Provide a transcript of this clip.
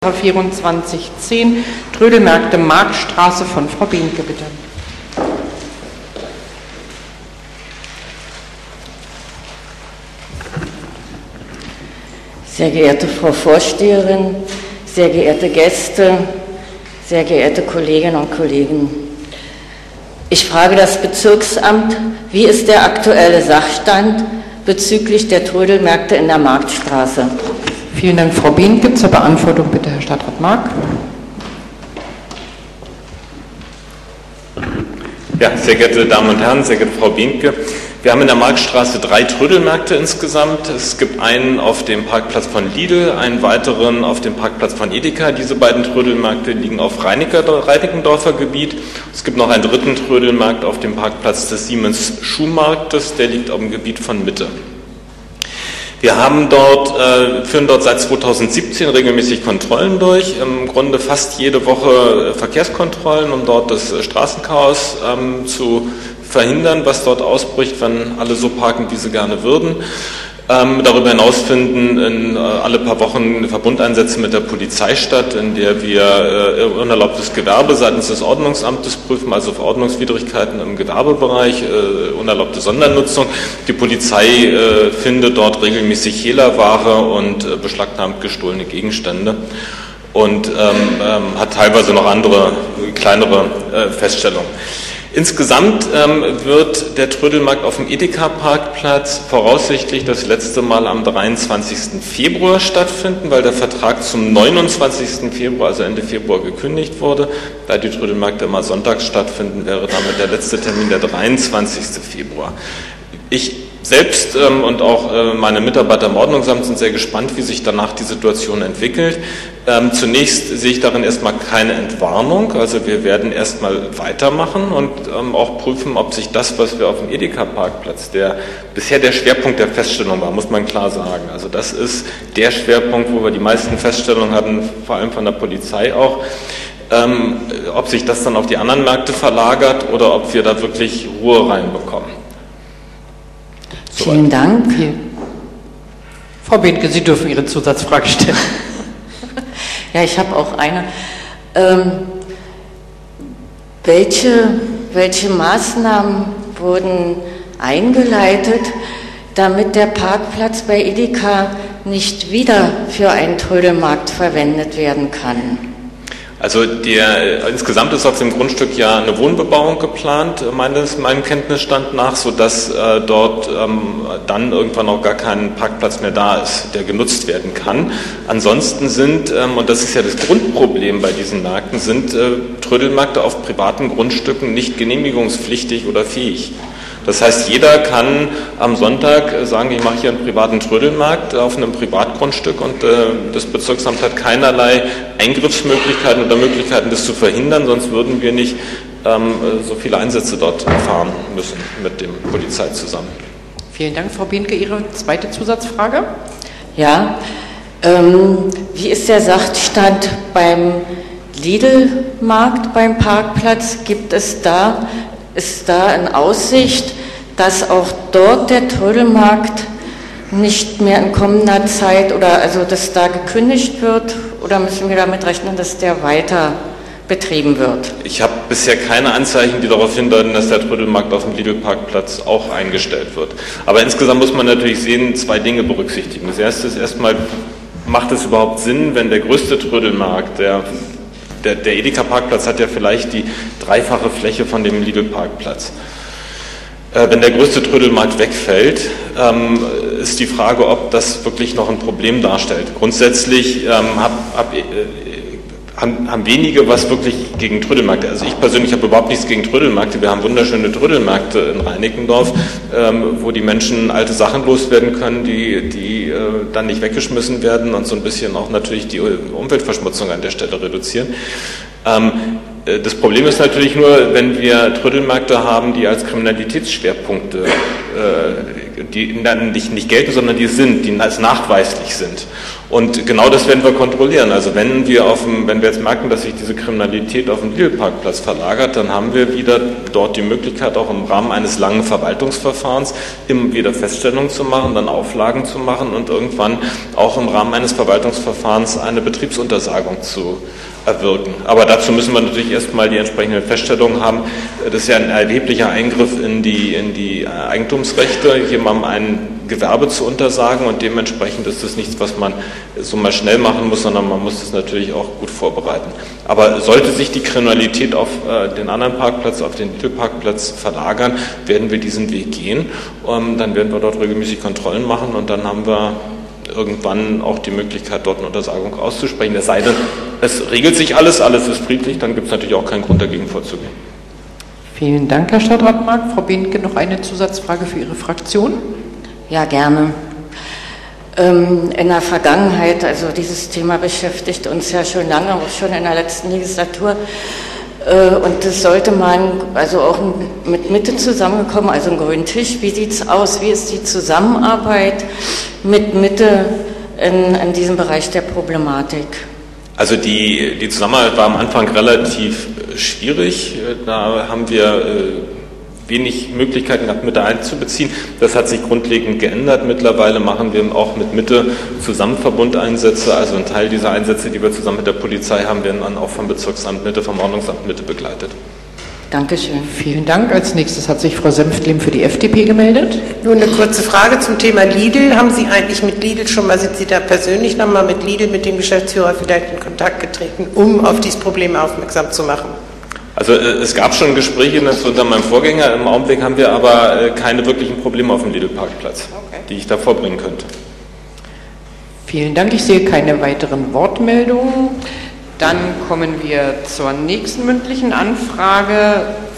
2410, Trödelmärkte Marktstraße von Frau Behnke, bitte. Sehr geehrte Frau Vorsteherin, sehr geehrte Gäste, sehr geehrte Kolleginnen und Kollegen. Ich frage das Bezirksamt, wie ist der aktuelle Sachstand bezüglich der Trödelmärkte in der Marktstraße? Vielen Dank, Frau Behnke. Zur Beantwortung bitte Herr Stadtrat Mark. Ja, sehr geehrte Damen und Herren, sehr geehrte Frau Behnke, wir haben in der Marktstraße 3 Trödelmärkte insgesamt. Es gibt einen auf dem Parkplatz von Lidl, einen weiteren auf dem Parkplatz von Edeka. Diese beiden Trödelmärkte liegen auf Reinickendorfer Gebiet. Es gibt noch einen dritten Trödelmarkt auf dem Parkplatz des Siemens Schuhmarktes, der liegt auf dem Gebiet von Mitte. Wir haben führen dort seit 2017 regelmäßig Kontrollen durch, im Grunde fast jede Woche Verkehrskontrollen, um dort das Straßenchaos zu verhindern, was dort ausbricht, wenn alle so parken, wie sie gerne würden. Darüber hinaus finden alle paar Wochen Verbundeinsätze mit der Polizei statt, in der wir unerlaubtes Gewerbe seitens des Ordnungsamtes prüfen, also Verordnungswidrigkeiten im Gewerbebereich, unerlaubte Sondernutzung. Die Polizei findet dort regelmäßig Hehlerware und beschlagnahmt gestohlene Gegenstände und hat teilweise noch andere, kleinere Feststellungen. Insgesamt wird der Trödelmarkt auf dem Edeka-Parkplatz voraussichtlich das letzte Mal am 23. Februar stattfinden, weil der Vertrag zum 29. Februar, also Ende Februar, gekündigt wurde. Da die Trödelmärkte immer sonntags stattfinden, wäre damit der letzte Termin der 23. Februar. Ich selbst und auch meine Mitarbeiter im Ordnungsamt sind sehr gespannt, wie sich danach die Situation entwickelt. Zunächst sehe ich darin erstmal keine Entwarnung, also wir werden erstmal weitermachen und auch prüfen, ob sich das, was wir auf dem Edeka-Parkplatz, der bisher der Schwerpunkt der Feststellung war, muss man klar sagen. Also das ist der Schwerpunkt, wo wir die meisten Feststellungen hatten, vor allem von der Polizei auch. Ob sich das dann auf die anderen Märkte verlagert oder ob wir da wirklich Ruhe reinbekommen. Vielen Dank. Frau Behnke, Sie dürfen Ihre Zusatzfrage stellen. Ja, ich habe auch eine. Welche Maßnahmen wurden eingeleitet, damit der Parkplatz bei Edeka nicht wieder für einen Trödelmarkt verwendet werden kann? Also insgesamt ist auf dem Grundstück ja eine Wohnbebauung geplant, meinem Kenntnisstand nach, sodass dort dann irgendwann auch gar kein Parkplatz mehr da ist, der genutzt werden kann. Ansonsten sind, und das ist ja das Grundproblem bei diesen Märkten, sind Trödelmärkte auf privaten Grundstücken nicht genehmigungspflichtig oder fähig. Das heißt, jeder kann am Sonntag sagen, ich mache hier einen privaten Trödelmarkt auf einem Privatgrundstück und das Bezirksamt hat keinerlei Eingriffsmöglichkeiten oder Möglichkeiten, das zu verhindern, sonst würden wir nicht so viele Einsätze dort fahren müssen mit der Polizei zusammen. Vielen Dank, Frau Behnke. Ihre zweite Zusatzfrage? Ja, wie ist der Sachstand beim Lidl-Markt beim Parkplatz? Ist da in Aussicht, dass auch dort der Trödelmarkt nicht mehr in kommender Zeit dass da gekündigt wird, oder müssen wir damit rechnen, dass der weiter betrieben wird? Ich habe bisher keine Anzeichen, die darauf hindeuten, dass der Trödelmarkt auf dem Lidl-Parkplatz auch eingestellt wird. Aber insgesamt muss man natürlich sehen, 2 Dinge berücksichtigen. Das erste ist erstmal, macht es überhaupt Sinn, wenn der größte Trödelmarkt, der Edeka-Parkplatz hat ja vielleicht die 3-fache Fläche von dem Lidl-Parkplatz. Wenn der größte Trödelmarkt wegfällt, ist die Frage, ob das wirklich noch ein Problem darstellt. Grundsätzlich haben wenige was wirklich gegen Trödelmärkte. Also ich persönlich habe überhaupt nichts gegen Trödelmärkte. Wir haben wunderschöne Trödelmärkte in Reinickendorf, wo die Menschen alte Sachen loswerden können, die dann nicht weggeschmissen werden und so ein bisschen auch natürlich die Umweltverschmutzung an der Stelle reduzieren. Das Problem ist natürlich nur, wenn wir Trödelmärkte haben, die als Kriminalitätsschwerpunkte, die nicht gelten, sondern die als nachweislich sind. Und genau das werden wir kontrollieren. Also wenn wir jetzt merken, dass sich diese Kriminalität auf den Lidl-Parkplatz verlagert, dann haben wir wieder dort die Möglichkeit, auch im Rahmen eines langen Verwaltungsverfahrens immer wieder Feststellungen zu machen, dann Auflagen zu machen und irgendwann auch im Rahmen eines Verwaltungsverfahrens eine Betriebsuntersagung zu erwirken. Aber dazu müssen wir natürlich erstmal die entsprechenden Feststellungen haben. Das ist ja ein erheblicher Eingriff in die Eigentumsrechte, jemandem ein Gewerbe zu untersagen, und dementsprechend ist das nichts, was man so mal schnell machen muss, sondern man muss das natürlich auch gut vorbereiten. Aber sollte sich die Kriminalität auf den anderen Parkplatz, auf den Lidl-Parkplatz verlagern, werden wir diesen Weg gehen. Dann werden wir dort regelmäßig Kontrollen machen und dann haben wir irgendwann auch die Möglichkeit, dort eine Untersagung auszusprechen. Es sei denn, es regelt sich alles ist friedlich, dann gibt es natürlich auch keinen Grund, dagegen vorzugehen. Vielen Dank, Herr Stadtrat Mark. Frau Behnke, noch eine Zusatzfrage für Ihre Fraktion? Ja, gerne. In der Vergangenheit, also dieses Thema beschäftigt uns ja schon lange, auch schon in der letzten Legislatur. Und das sollte man, also auch mit Mitte zusammengekommen, also einen grünen Tisch. Wie sieht es aus? Wie ist die Zusammenarbeit mit Mitte in diesem Bereich der Problematik? Also die Zusammenarbeit war am Anfang relativ schwierig. Da haben wir wenig Möglichkeiten gehabt, Mitte einzubeziehen. Das hat sich grundlegend geändert. Mittlerweile machen wir auch mit Mitte Zusammenverbundeinsätze. Also ein Teil dieser Einsätze, die wir zusammen mit der Polizei haben, werden dann auch vom Bezirksamt Mitte, vom Ordnungsamt Mitte begleitet. Dankeschön. Vielen Dank. Als nächstes hat sich Frau Senftleben für die FDP gemeldet. Nur eine kurze Frage zum Thema Lidl. Haben Sie eigentlich mit Lidl sind Sie da persönlich nochmal mit Lidl, mit dem Geschäftsführer vielleicht in Kontakt getreten, um auf dieses Problem aufmerksam zu machen? Also es gab schon Gespräche unter meinem Vorgänger. Im Augenblick haben wir aber keine wirklichen Probleme auf dem Lidl-Parkplatz, die ich da vorbringen könnte. Vielen Dank. Ich sehe keine weiteren Wortmeldungen. Dann kommen wir zur nächsten mündlichen Anfrage